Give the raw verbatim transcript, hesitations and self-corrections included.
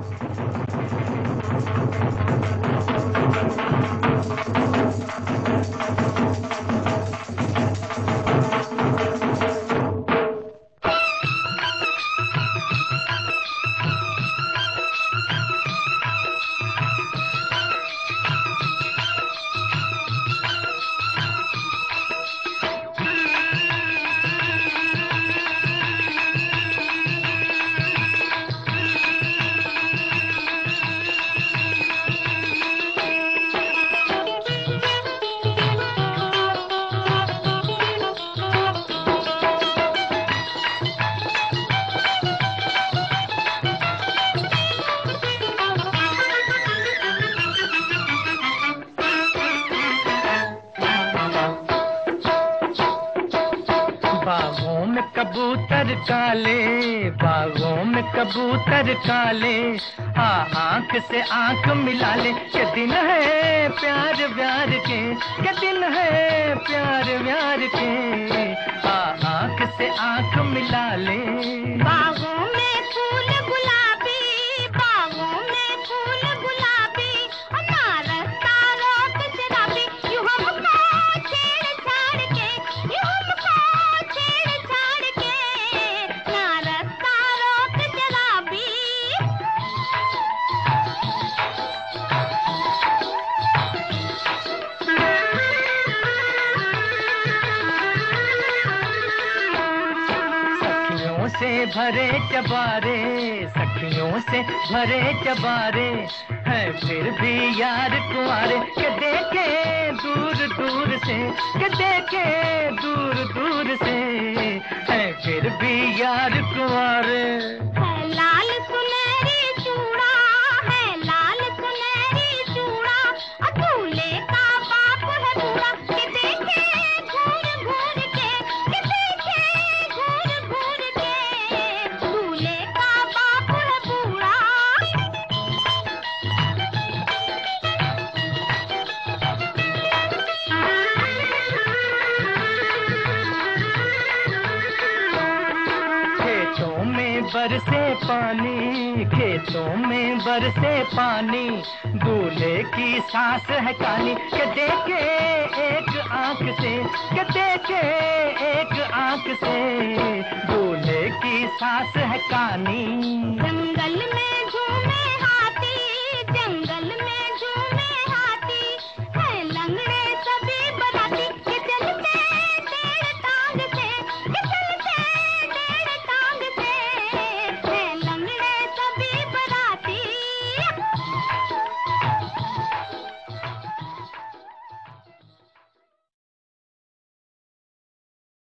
बागों में कबूतर काले, बागों में कबूतर काले, आ आंख से आंख मिला ले, के दिन है प्यार व्यार के, के दिन है प्यार व्यार के, आ आंख से आंख मिला ले। बागों में फूल गुलाबी, बागों में फूल गुलाबी, ना रास्ता रोक शराबी, यूं हमको छेड़ छाड़ के, यूं हमको छेड़ छाड़ के, ना रास्ता रोक शराबी। सखियों से भरे चबारे, सखियों से भरे चबारे, है फिर भी यार कुंवारे, के देखे दूर दूर से, के देखे दूर दूर से, है फिर भी यार कुंवारे। है लाल सुनहरी चूड़ा, है लाल सुनहरी चूड़ा, दूल्हे का बाप है बूढ़ा, के देखे घूर घूर के, के देखे घूर घूर के, दूल्हे का बाप है बूढ़ा। खेतों में बरसे पानी, खेतों में बरसे पानी, दूल्हे की सांस है काली, के देखे एक आंख से, के देखे एक आंख से, दूल्हे की सांस है कानी। जंगल में झूमे